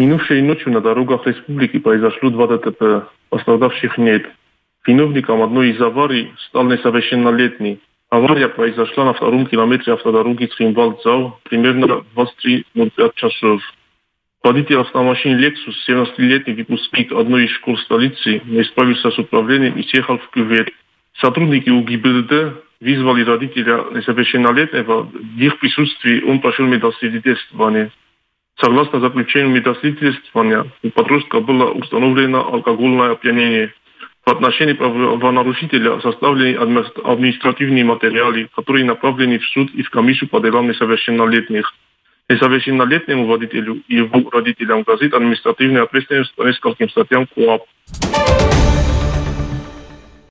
Минувшей ночью на дорогах республики произошло 2 ДТП. Пострадавших нет. Виновником одной из аварий стал несовершеннолетний. Авария произошла на 2-м километре автодороги Цхинвал-Дзау примерно в 23:05 часов. Водитель автомашины Lexus, 17-летний выпускник одной из школ столицы, не справился с управлением и съехал в кювет. Сотрудники УГИБДД вызвали родителя несовершеннолетнего. В их присутствии он прошел медосвидетельствование. Согласно заключению медосвидетельствования, у подростка было установлено алкогольное опьянение. В отношении правонарушителя составлены административные материалы, которые направлены в суд и в комиссию по делам несовершеннолетних. Несовершеннолетнему водителю и его родителям грозит административная ответственность по нескольким статьям КоАП.